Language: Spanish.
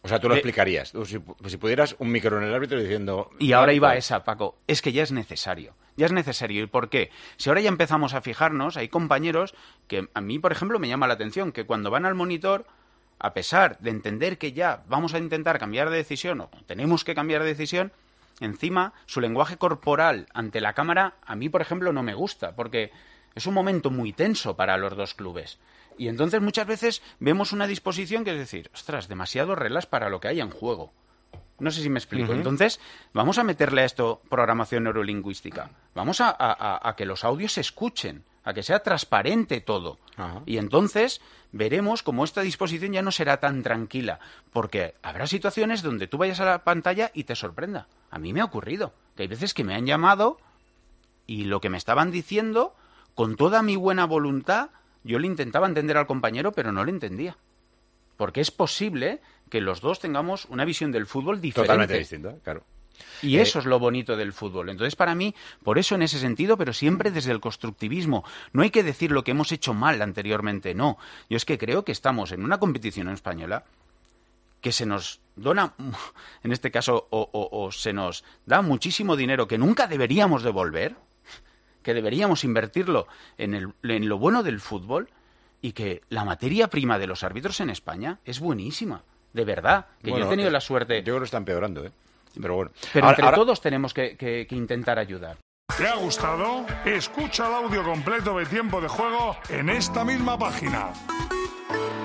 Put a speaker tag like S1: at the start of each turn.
S1: sea, tú lo explicarías. Tú, si pudieras, un micro en el árbitro diciendo...
S2: Y ahora iba esa, Paco. Es que ya es necesario. Ya es necesario. ¿Y por qué? Si ahora ya empezamos a fijarnos, hay compañeros que a mí, por ejemplo, me llama la atención que cuando van al monitor, a pesar de entender que ya vamos a intentar cambiar de decisión o tenemos que cambiar de decisión, encima su lenguaje corporal ante la cámara a mí, por ejemplo, no me gusta, porque es un momento muy tenso para los dos clubes. Y entonces muchas veces vemos una disposición que es decir, ostras, demasiado relax para lo que hay en juego. No sé si me explico. Entonces, vamos a meterle a esto programación neurolingüística. Vamos a que los audios se escuchen, a que sea transparente todo.
S1: Ajá.
S2: Y entonces veremos cómo esta disposición ya no será tan tranquila, porque habrá situaciones donde tú vayas a la pantalla y te sorprenda. A mí me ha ocurrido, que hay veces que me han llamado y lo que me estaban diciendo, con toda mi buena voluntad, yo le intentaba entender al compañero, pero no le entendía. Porque es posible que los dos tengamos una visión del fútbol diferente.
S1: Totalmente distinta, claro.
S2: Y eso es lo bonito del fútbol. Entonces, para mí, por eso en ese sentido, pero siempre desde el constructivismo. No hay que decir lo que hemos hecho mal anteriormente, no. Yo es que creo que estamos en una competición española que se nos dona, en este caso, o se nos da muchísimo dinero que nunca deberíamos devolver, que deberíamos invertirlo en lo bueno del fútbol, y que la materia prima de los árbitros en España es buenísima, de verdad, que
S1: Bueno,
S2: yo he tenido la suerte.
S1: Yo creo que está empeorando, ¿eh? Pero bueno.
S2: Pero entre todos tenemos que intentar ayudar.
S3: ¿Te ha gustado? Escucha el audio completo de Tiempo de Juego en esta misma página.